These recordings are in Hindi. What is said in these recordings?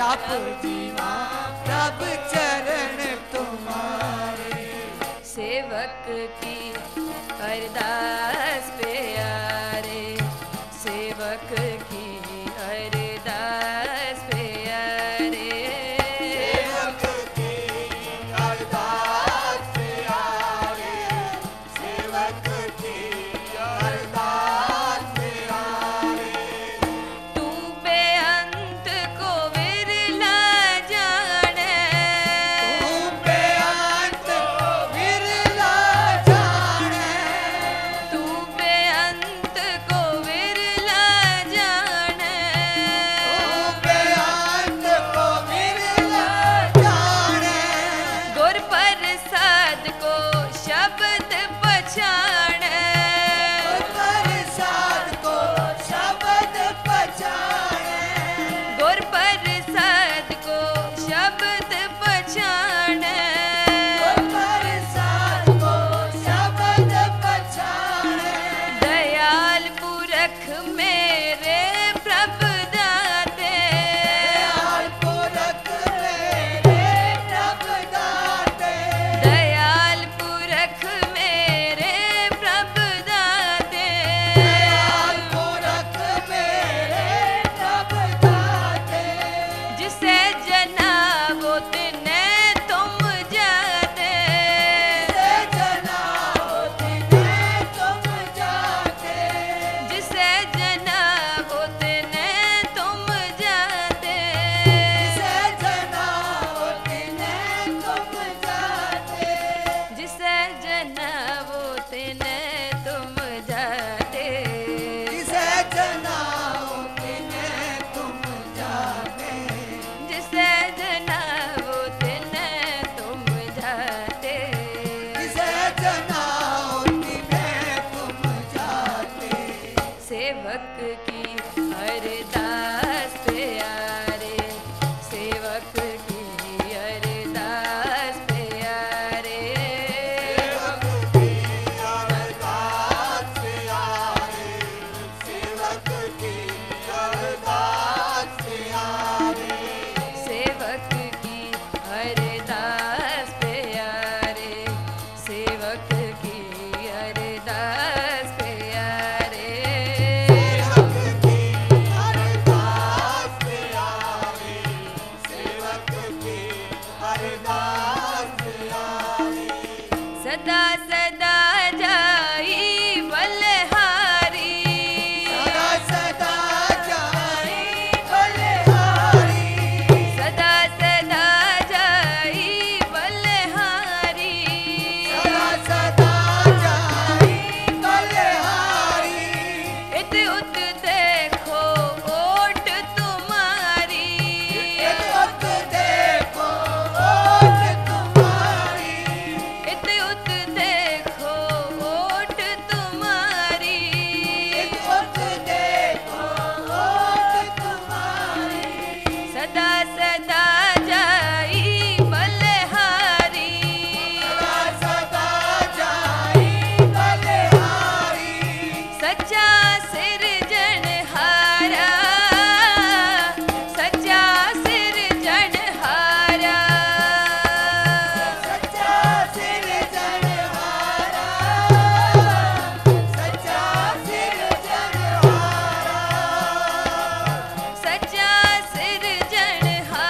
जप जीवा प्रभ चरण तुम्हारे। सेवक की अरदास प्यारे, सेवक की अरदास प्यारे। सेवक की अरदास प्यारे, सेवक की अरदास प्यारे। तू बेअंत को विरला जाने, तू बेअंत विरला जाने, तू बेअंत को विरला जाने। तू बेअंत को विरला जाने। गुर प्रसाद को शब्द पछाणे, प्रसाद को शब्द पहचाने। गुर प्रसाद को शब्द पछाणे। प्रसाद को शब्द पहचाने। दयाल पुरख मेरे प्रभ दाते, दयाल पुरख मेरे प्रभ दाते। दयाल पुरख मेरे प्रभ दाते। दयाल पुरख मेरे प्रभ दाते। जिसे जनाबो तिने तुम जाते, जिसे जनाओ तिने तुम जाते। जिसे जनाबो तिने तुम जाते। जिसे जनाओ तिने तुम जाते। जिसे जनाबो तिने तुम जाते। जिसे जनाओ तिने तुम जाते। जिसे जनाबो तिने तुम जाते। जिसे जनाओ तिने तुम जाते। सेवक की अरदास प्यारे, सेवक की अरदास प्यारे। सेवक की अरदास प्यारे, सेवक की अरदास प्यारे। सेवक की अरदास प्यारे, सेवक की अरदास प्यारे। सेवक की अरदास प्यारे, सेवक की अरदास प्यारे। सदा सदा जाई बलहारी, सदा सदा जाई बलिहारी। सदा सदा जाई बलहारी। सदा सदा जाई बलिहारी। इत उत देखो ओट तुम्हारी, इत उत देखो ओट तुम्हारी। इत उत देखो ओट तुम्हारी। इत उत देखो ओट तुम्हारी। सदा सदा जाई बलहारी, सदा सदा जाई बलिहारी। सच्चा सिरजनहारा, सच्चा सिरजनहारा। सच्चा सिरजनहारा, सच्चा सिरजनहारा। सच्चा सिरजनहारा,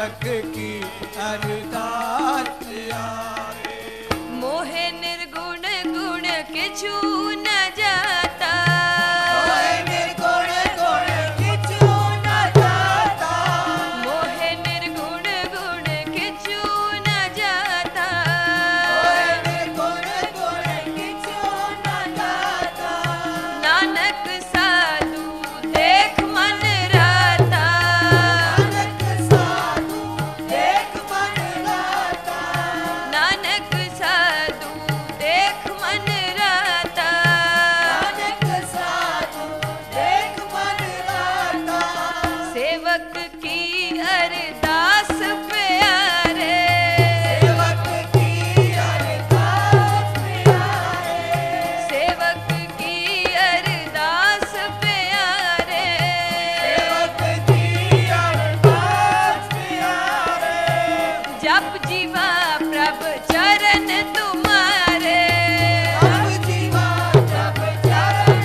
सेवक की अरदास प्यारे। मोहे निर्गुण गुण किछु न जाता, मोहे निर्गुण गुण किछु न जाता, मोहे निर्गुण गुण किछु न जाता, मोहे निर्गुण गुण किछु न जाता। नानक साधु देख मन राता, नानक साधु देख मन राता, नानक साधु देख मन राता, नानक साधु देख मन राता। सेवक की अरदास प्यारे, सेवक की अरदास प्यारे, सेवक की अरदास प्यारे, सेवक की अरदास प्यारे। जप जीवा प्रभ चरण तुम्हारे, अब जीवा जब चरण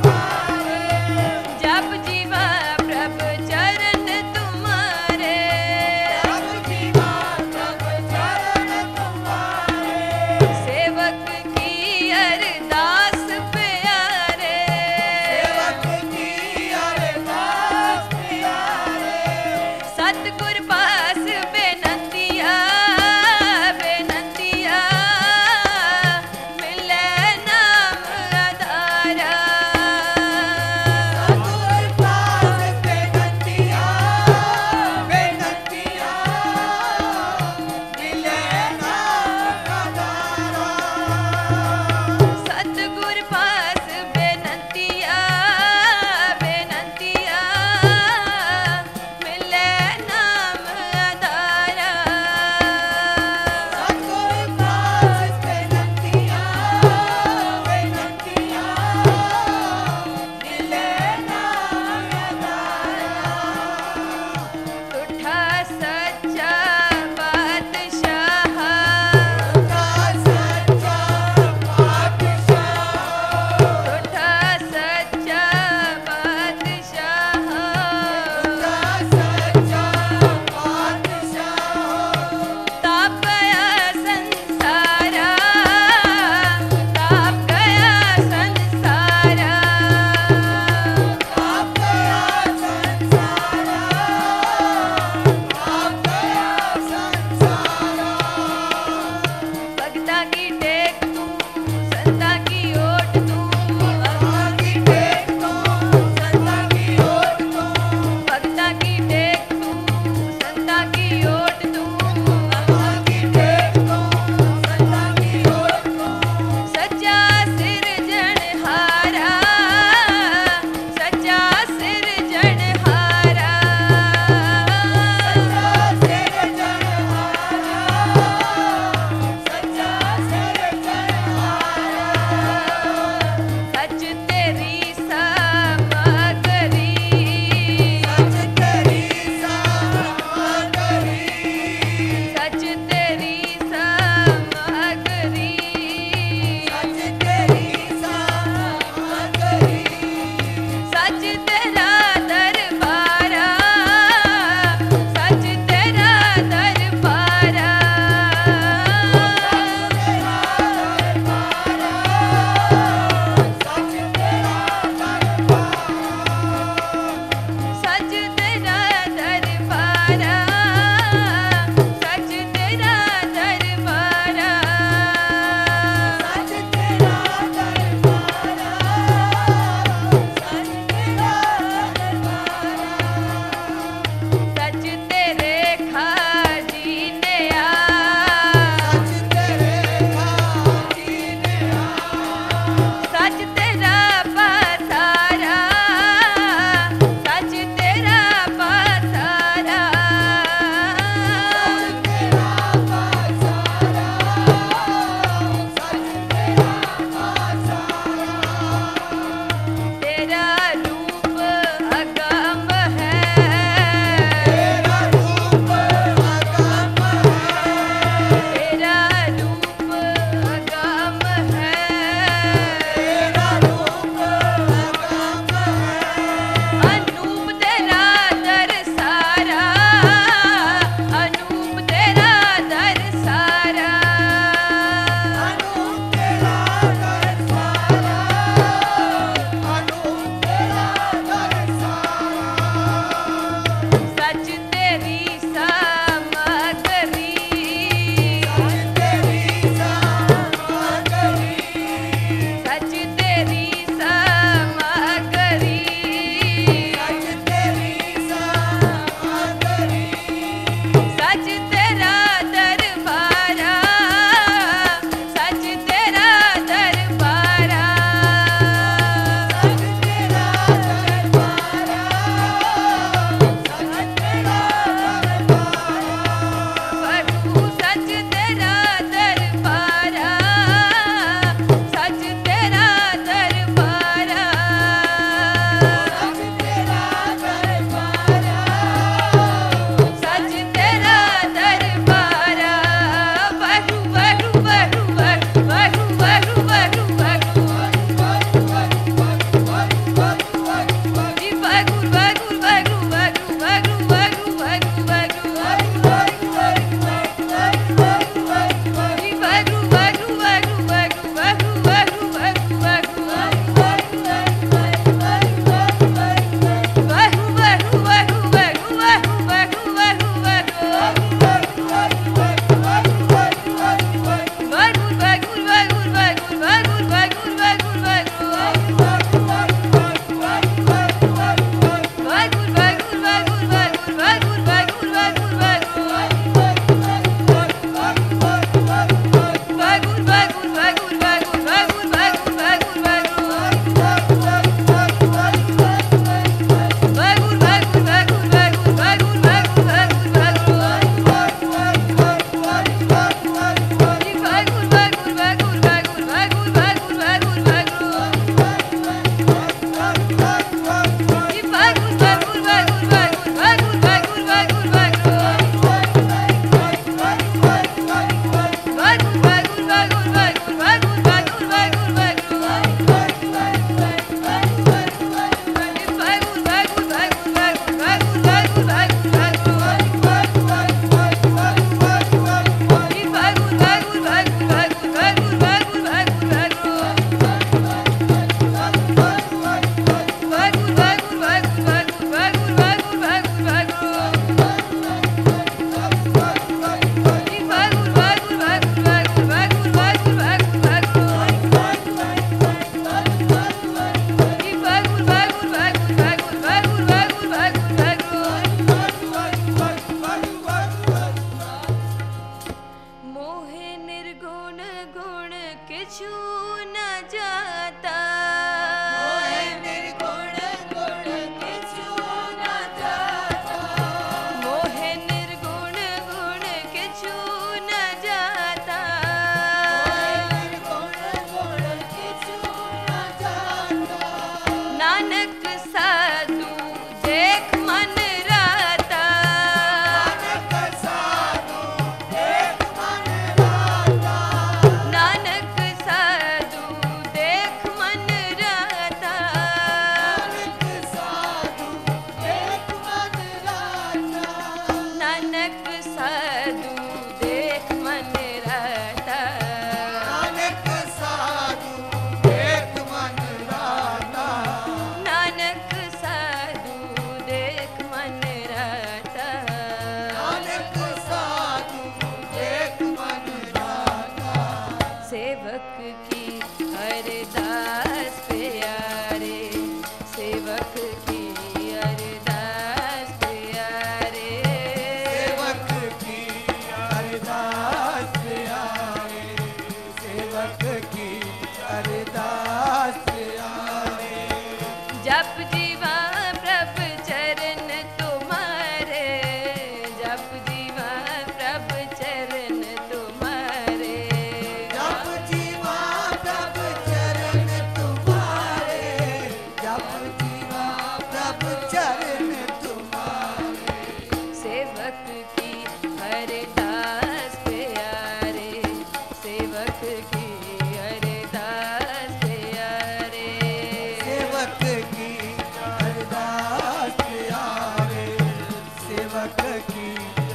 तुम्हारे, जप जीवा प्रभ चरण तुम्हारे, सेवक की